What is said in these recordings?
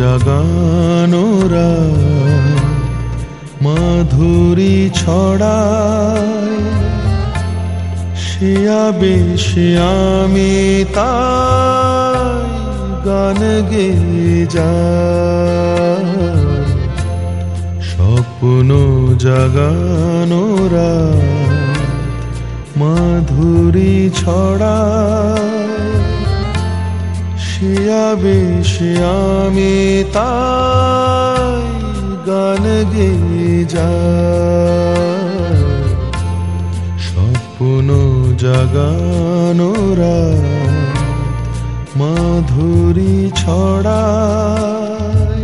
জাগানোরা মাধুরী ছড়ায়, সে আবেশে আমি তাই গান গেয়ে যাই। স্বপ্ন জাগানোরা মাধুরী ছড়ায়, সে আবেশে আমি তাই গান গেয়ে যাই। স্বপ্ন জাগানোরা মাধুরী ছড়ায়।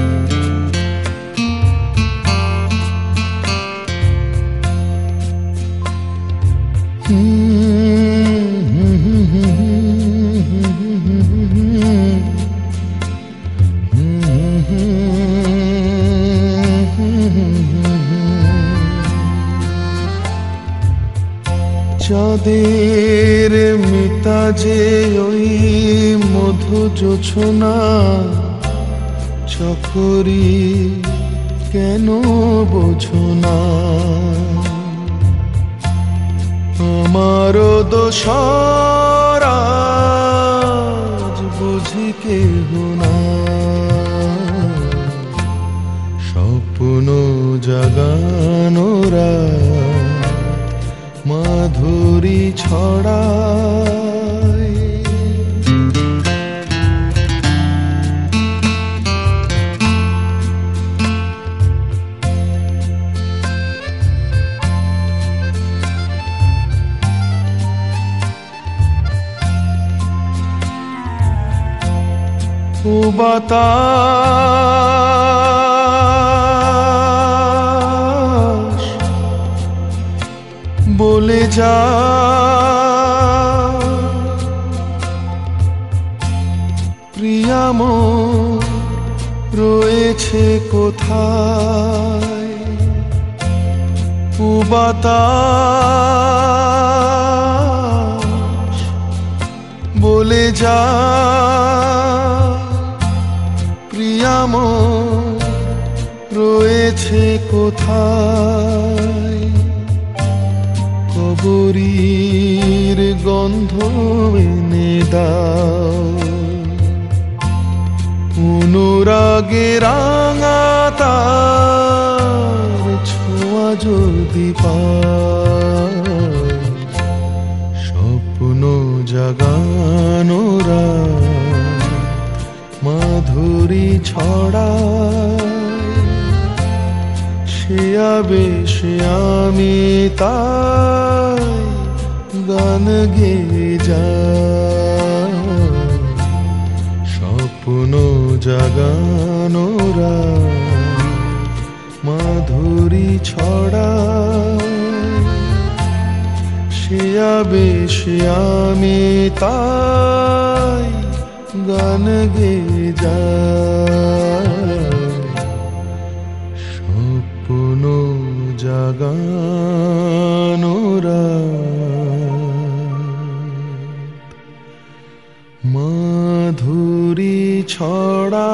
চাঁদের মিতা যে ওই মধু জোছনা, চকরি কেন বোঝো না? আমারও দোষর আজ বুঝি কেহ না। স্বপ্ন জাগানোরা মাধুরী ছড়ায়। ও বাতাস বলে যা, প্রিয়াম রয়েছে কোথায়? ও বাতাস বলে যা, প্রিয়াম রয়েছে কোথায়? কবরীর গন্ধ এনে দাও, অনুরাগে রাঙা তার ছোঁয়া যদি পাই। স্বপ্ন জাগানোরা মাধুরী ছড়ায়, সে আবেশে আমি তাই গান গেয়ে যাই। স্বপ্ন জাগানোরা মাধুরী ছড়ায়, সে আবেশে আমি তাই গান গেয়ে যাই। স্বপ্ন জাগানোরা মাধুরী ছড়া।